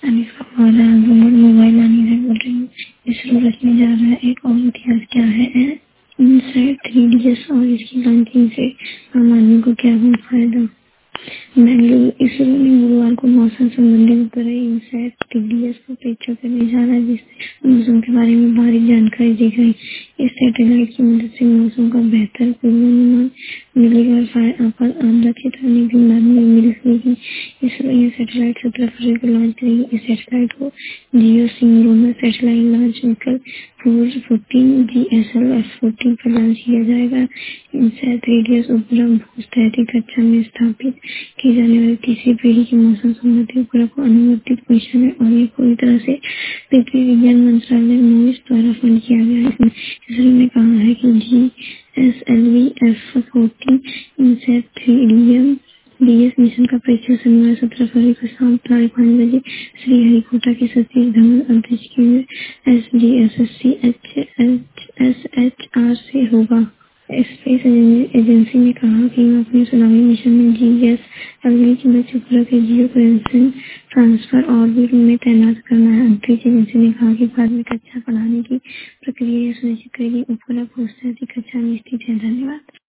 इसका वादा Google mobile आने से बोल रही हूँ। इसरो रचने जा रहा है एक और इतिहास क्या है इनसाइट 3DS और इसकी लॉन्चिंग से आम आदमी को क्या हुआ फायदा। बेंगलुरु इसरो ने गुरुवार को मौसम संबंधी उपग्रह इनसैट टीडीएस को परीक्षण करने जा रहा है जिससे मौसम के बारे में बारीक जानकारी दी गई। इस सैटेलाइट की मदद से मौसम का बेहतर पूर्वानुमान मिलेगा और आपदा चेतावनी भी मिल सकेगी। इसरो यह सैटेलाइट 17 फरवरी को लॉन्च करेगी। इस सैटेलाइट को geosynchronous satellite launch vehicle 414 GSLV-14 पर लॉन्च किया जाएगा। इनसैट टीडीएस उपग्रह भूस्थैतिक कक्षा में स्थापित की जाने वाली तीसरी पीढ़ी के मौसम संबंधी उपग्रह को अनुमोदित मिशन है और ये पूरी तरह से पृथ्वी विज्ञान मंत्रालय मोइस द्वारा फंड किया गया है। इसमें इसरो ने कहा है कि GSLV-F14 इनसैट 3DS मिशन का परीक्षण शनिवार 17 फरवरी को शाम 5:30 बजे श्रीहरिकोटा के सतीश धवन अंतरिक्ष केंद्र SDSSC HSHR से होगा। स्पेस एजेंसी ने कहा कि वह अपने सुनामी मिशन में GSLV की मदद से उपग्रह के जियो पोजिशन ट्रांसफर ऑर्बिट में तैनात करना है। अंतरिक्ष एजेंसी ने कहा कि बाद में कक्षा बढ़ाने की प्रक्रिया यह सुनिश्चित करेगी उपग्रह भूस्थैतिक कक्षा में स्थित है। धन्यवाद।